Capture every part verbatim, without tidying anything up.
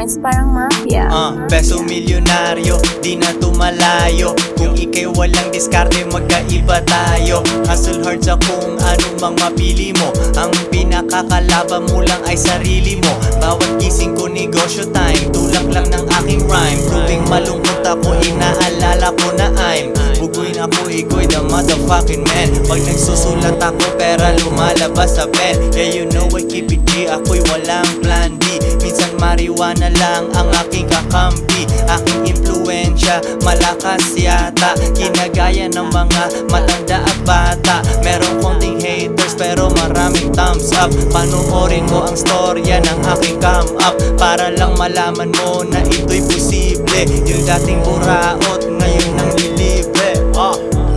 lines parang mafia. Uh, peso milyonaryo, di na tumalayo. Kung ikay walang diskarte, magkaiba tayo. Hustle hard sa kung anong mang mapili mo. Ang pinakakalaban mo lang ay sarili mo. Bawat gising ko negosyo time, tulak lang ng aking rhyme. Tuwing malungkot ako, inaalala ko na I'm bugoy na ako, iko'y the motherfucking man. Pag nagsusulat ako, pera lumalabas sa pen. Yeah, you know I keep it G, ako'y walang plan B. Minsan marijuana lang ang aking kakampi. Aking impluensya, malakas yata. Kinagaya ng mga matanda at bata. Merong konting haters pero maraming thumbs up. Panoorin mo ang storya ng aking come up, para lang malaman mo na ito'y posible. Yung dating buraot, ngayon nang lilibre. Ah.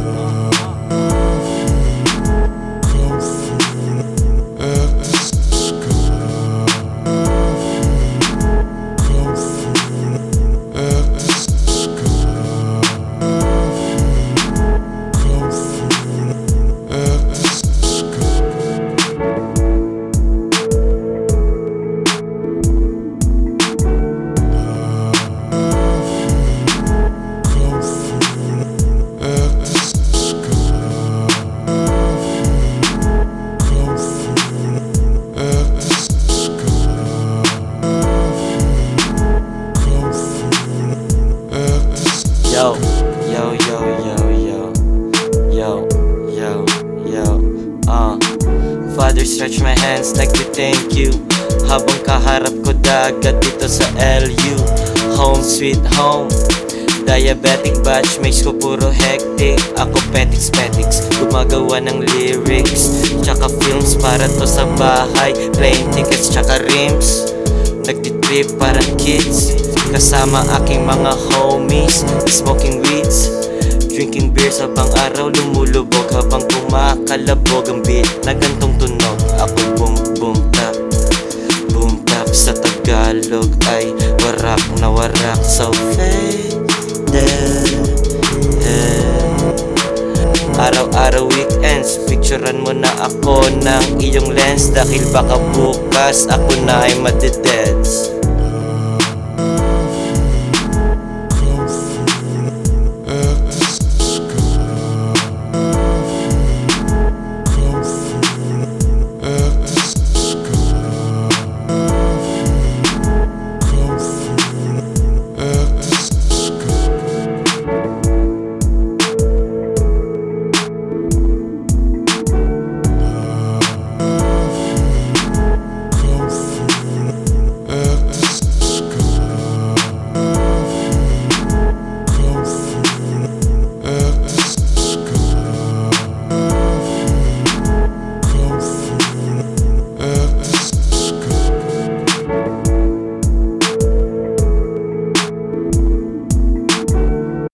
Yo, yo, yo, yo, yo, yo, yo, yo, uh Father, stretch my hands like to thank you. Habang kaharap ko dagat dito sa L U. Home sweet home. Diabetic batch, makes ko puro hectic. Ako petiks petiks, gumagawa ng lyrics. Tsaka films para to sa bahay. Plane tickets tsaka rims. Nagtitrip parang kids, kasama aking mga homies. Smoking weeds, drinking beers habang araw lumulubog. Habang kumakalabog ang beat na gantong tunog. Ako boom boom tap, boom tap sa Tagalog ay warak na warak. So faded, araw-araw weekends, picturean mo na ako ng iyong lens. Dahil baka bukas ako na ay madededs.